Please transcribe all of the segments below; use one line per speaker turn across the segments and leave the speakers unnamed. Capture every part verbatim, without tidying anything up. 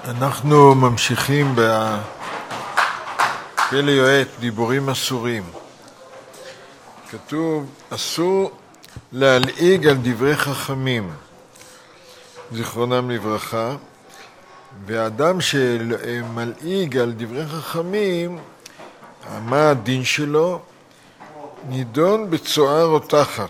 אנחנו ממשיכים בפלא יועץ, דיבורים אסורים. כתוב, אסור להלעיג על דברי חכמים, זיכרונם לברכה, והאדם שמלעיג על דברי חכמים, מה הדין שלו? נידון בצואה רותחת.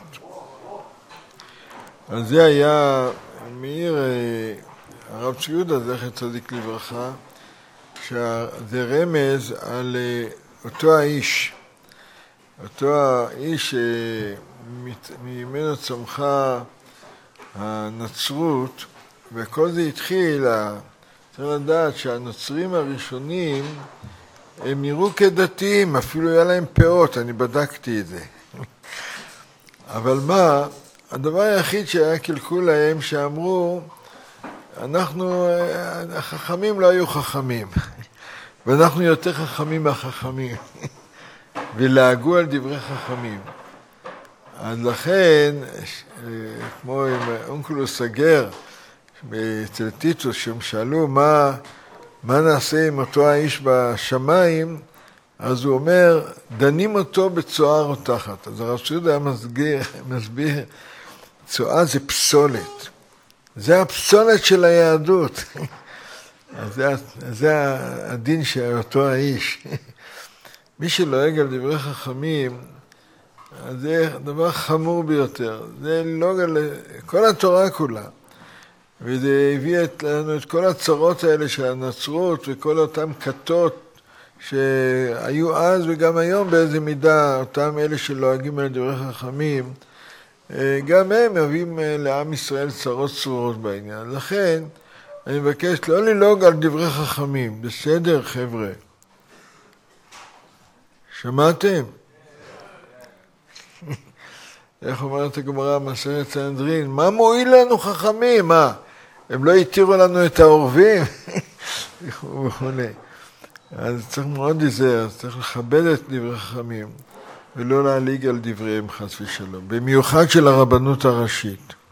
על זה היה מאיר הרב צבי יהודה זכר צדיק לברכה, שזה רמז על אותו האיש, אותו האיש ממנו צמחה הנצרות, וכל זה התחיל, צריך לדעת שהנוצרים הראשונים הם נראו כדתיים, אפילו היה להם פאות, אני בדקתי את זה. אבל מה, הדבר היחיד שהיה קלקול להם שאמרו, אנחנו, החכמים לא היו חכמים, ואנחנו יותר חכמים מהחכמים, ולהגו על דברי חכמים. אז לכן, כמו עם אונקלוס סגר, אצל טיטוס, שהם שאלו מה, מה נעשה עם אותו האיש בשמיים, אז הוא אומר, דנים אותו בצואה רותחת. אז הרב צבי יהודה היה מסביר, מסביר, צואה זה פסולת. זה הפסולת של היהדות. אז זה, זה הדין של אותו האיש. מי שלועג על דברי חכמים, זה דבר חמור ביותר. זה לא כל התורה כולה. וזה הביא לנו את כל הצרות האלה של הנצרות וכל אותם כתות שהיו אז וגם היום באיזה מידה, אותם אלה שלועגים על דברי חכמים, גם הם מביאים לעם ישראל צרות צרורות בעניין. לכן אני מבקש לא ללעוג על דברי חכמים. בסדר, חבר'ה? שמעתם? איך אומרת הגמרא במסכת סנהדרין? מה מועיל לנו חכמים? מה? הם לא התירו לנו את העורבים? וכו'. אז צריך מאוד להיזהר, צריך לכבד את דברי חכמים, ולא להליג על דבריהם חס ושלום, במיוחד של הרבנות הראשית.